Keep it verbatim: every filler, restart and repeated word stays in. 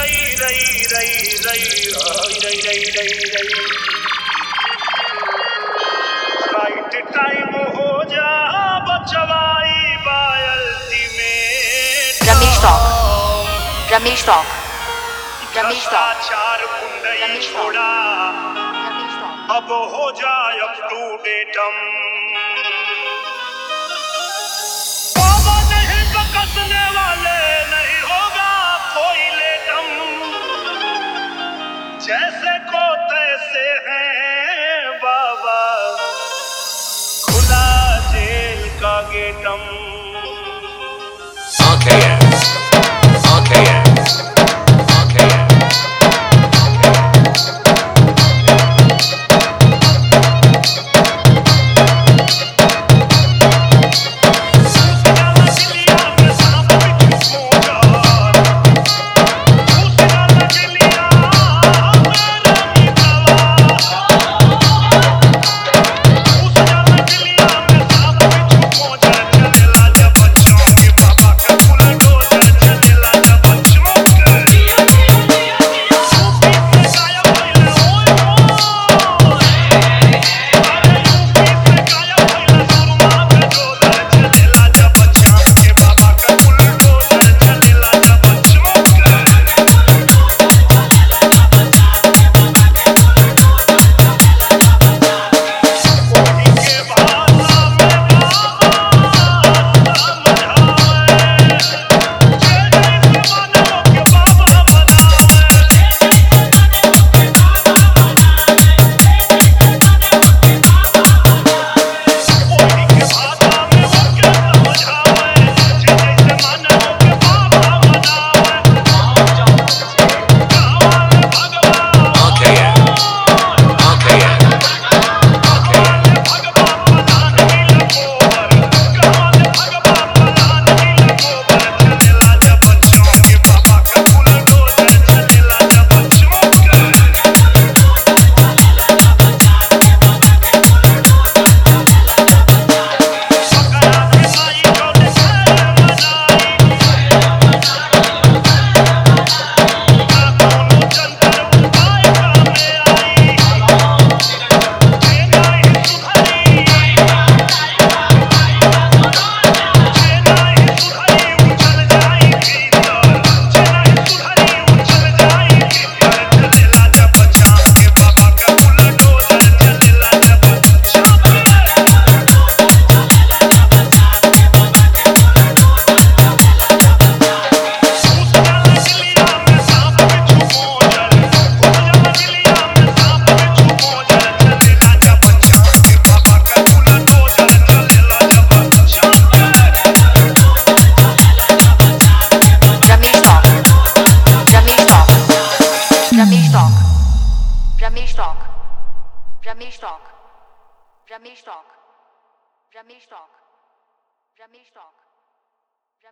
Right time हो जा बचवाई बायल्टी में रमेश टॉक रमेश टॉक रमेश टॉक चार कुंडई छोड़ा अब हो जाए अप टू डेटम बाबा नहीं बकसने वाले नहीं होगा कोई लेटम जैसे को तैसे हैं बाबा खुला जेल का गेटम Okay, okay, okay. रमेश टॉक रमेश टॉक रमेश टॉक रमेश टॉक रमेश टॉक